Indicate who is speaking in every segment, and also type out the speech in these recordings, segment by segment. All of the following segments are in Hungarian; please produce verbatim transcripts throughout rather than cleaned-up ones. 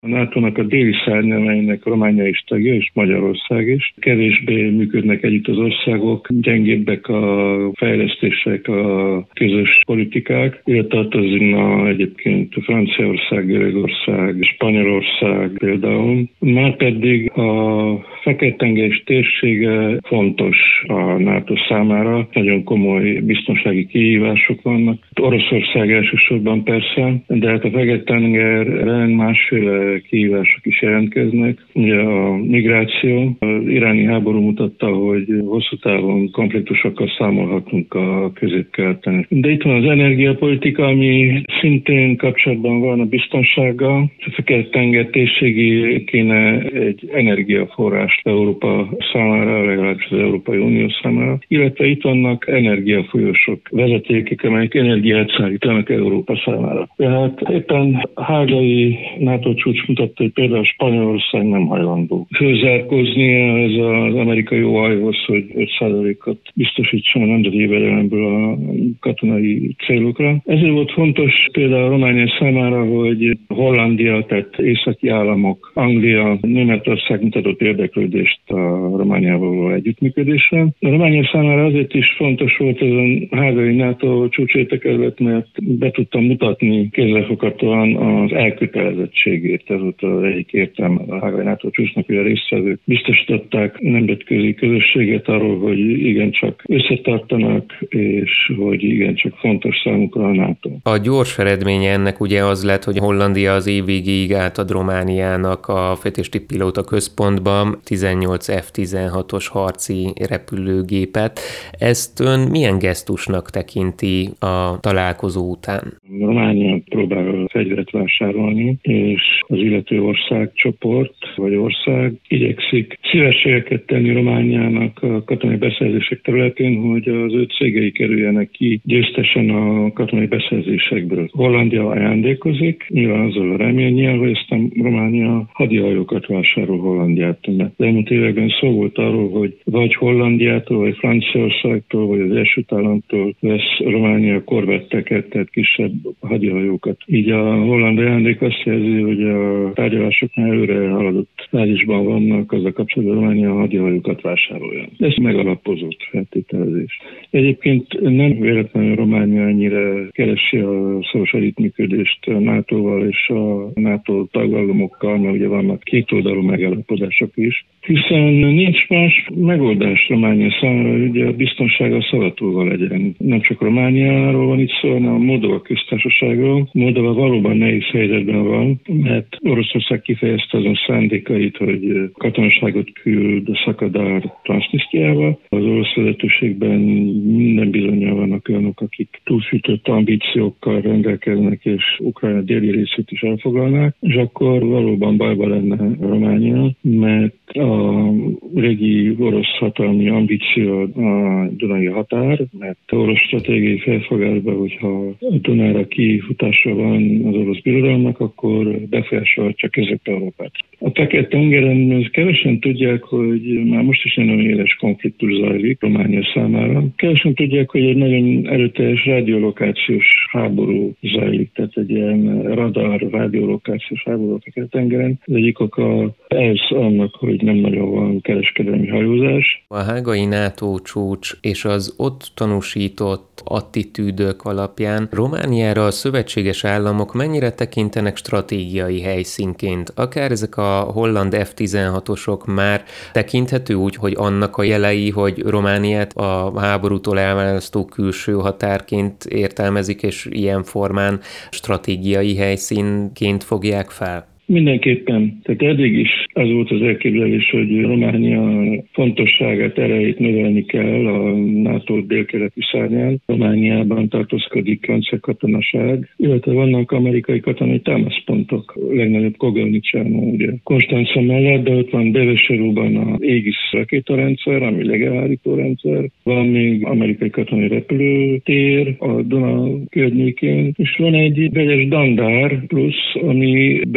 Speaker 1: A nátónak a déli szárnya, amelynek Románia is tagja, és Magyarország is. Kevésbé működnek együtt az országok, gyengébbek a fejlesztések, a közös politikák. Ide tartozna egyébként Franciaország, Görögország, Spanyolország például. Márpedig a Fekete-tenger térsége fontos a NATO számára. Nagyon komoly biztonsági kihívások vannak. Oroszország elsősorban persze, de hát a Fekete-tengeren másféle kihívások is jelentkeznek. Ugye a migráció, az iráni háború mutatta, hogy hosszú távon konfliktusokkal számolhatunk a közép-keleten. De itt van az energiapolitika, ami szintén kapcsolatban van a biztonsággal. A Fekete-tenger térségé kéne egy energiaforrás Európa számára, legalábbis az Európai Unió számára, illetve itt vannak energiafolyosok, vezetékek, amelyek energiát szállítanak Európa számára. Tehát éppen a hágai NATO csúcs mutatta, hogy például Spanyolország nem hajlandó fölzárkózni ez az amerikai óhajhoz, hogy öt százalékot biztosítson a nemzeti jövedelemből a katonai célokra. Ezért volt fontos például a Románia számára, hogy Hollandia, tehát északi államok, Anglia, Németország mutatott érdeklődést a Romániával való együttműködésre. A Románia számára azért is fontos volt ez a hágai NATO csúcsértekezlet, mert be tudtam mutatni kézzelfoghatóan az elkötelezettségét. Ez volt az egyik értelme a hágai NATO csúcsnak, hogy a résztvevők biztosították nemzetközi közösséget arról, hogy igencsak összetartanak, és hogy igencsak fontos számukra a NATO.
Speaker 2: A gyors eredménye ennek ugye az lett, hogy Hollandia az év végéig átad Romániának a Fejtesti Pilóta Központban tizennyolc F tizenhatos harci repülőgépet. Ezt ön milyen gesztusnak tekinti a találkozó után?
Speaker 1: Románia próbál fegyvert vásárolni, és az illető országcsoport vagy ország igyekszik szívességeket tenni Romániának a katonai beszerzések területén, hogy az ő cégei kerüljenek ki győztesen a katonai beszerzésekből. Hollandia ajándékozik, nyilván azzal a reménnyel, hogy aztán Románia hadihajókat vásárol Hollandiától. Mert az elmúlt években szó volt arról, hogy vagy Hollandiától, vagy Franciaországtól, vagy az Egyesült Államtól vesz Románia korvetteket, tehát kisebb hadihajókat. Így a holland ajándék azt jelzi, hogy a tárgyalásoknál előre haladott fázisban vannak, az a kapcsolatban Románia hadihajókat vásárolja. Ez megalapozott feltételezés. Egyébként nem véletlenül Románia ennyire keresi a szoros együttműködést a nátóval és a NATO tagállamokkal, mert ugye vannak kétoldalú megállapodások is, hiszen nincs más megoldás Románia számára, hogy ugye a biztonsága a szavatolva legyen. Nem csak Romániáról van itt szó, hanem a Moldova köztársaságról. Moldova valóban nehéz helyzetben van, mert Oroszország kifejezte azon szándékait, hogy katonaságot küld a Szakadár Transznisztriába. Az orosz vezetőségben minden bizonnyal vannak olyanok, akik túlfűtött ambíciókkal rendelkeznek, és Ukrajna déli részét is elfoglalnák, és akkor valóban bajba lenne Románia, mert a régi orosz hatalmi ambíció a Dunai határ, mert orosz stratégiai felfogásban, hogyha a Dunára kifutása van az orosz birodalomnak, akkor befolyásolhatja Közép-Európát. A Fekete-tengeren kevesen tudják, hogy már most is nagyon éles konfliktus zajlik Románia számára. Kevesen tudják, hogy egy nagyon erőteljes rádiolokációs háború zajlik, tehát egy ilyen radar rádiolokációs háború a Fekete-tengeren. Az egyik oka ez annak, hogy nem nagyon van kereskedelmi hajózás.
Speaker 2: A hágai NATO csúcs és az ott tanúsított attitűdök alapján Romániára a szövetséges államok mennyire tekintenek stratégiai helyszínként? Akár ezek a holland F tizenhatosok már tekinthető úgy, hogy annak a jelei, hogy Romániát a háborútól elválasztó külső határként értelmezik, és ilyen formán stratégiai helyszínként fogják fel?
Speaker 1: Mindenképpen. Tehát eddig is az volt az elképzelés, hogy Románia fontosságát, erejét növelni kell a NATO délkeleti szárnyán. Romániában tartózkodik francia katonaság, illetve vannak amerikai katonai támaszpontok, legnagyobb Kogelnicsánó, ugye Konstanca mellett, de ott van Beveserúban a Aegis rakétarendszer, ami legelállító rendszer. Van még amerikai katonai repülőtér a Duna környékén, és van egy vegyes dandár plusz, amiben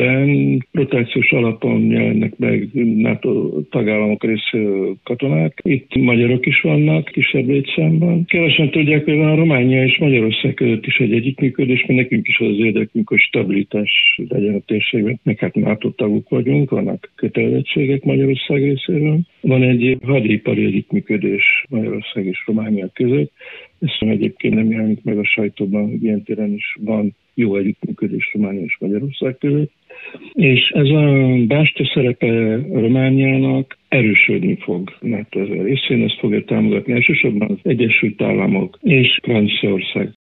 Speaker 1: rotációs alapon jelennek meg NATO tagállamok részéről katonák. Itt magyarok is vannak kisebb létszámban. Kevesen tudják, hogy a Románia és Magyarország között is egy együttműködés, mert nekünk is az az érdekünk, hogy stabilitás legyen a térségben. Meg hát NATO tagok vagyunk, vannak kötelezettségek Magyarország részéről. Van egy hadipari együttműködés Magyarország és Románia között. Ez egyébként nem jelenik meg a sajtóban, hogy ilyen téren is van jó együttműködés Románia és Magyarország között. És ez a bástya szerepe Romániának erősödni fog NATO ezen részén, ezt fogja támogatni elsősorban az Egyesült Államok és Franciaország.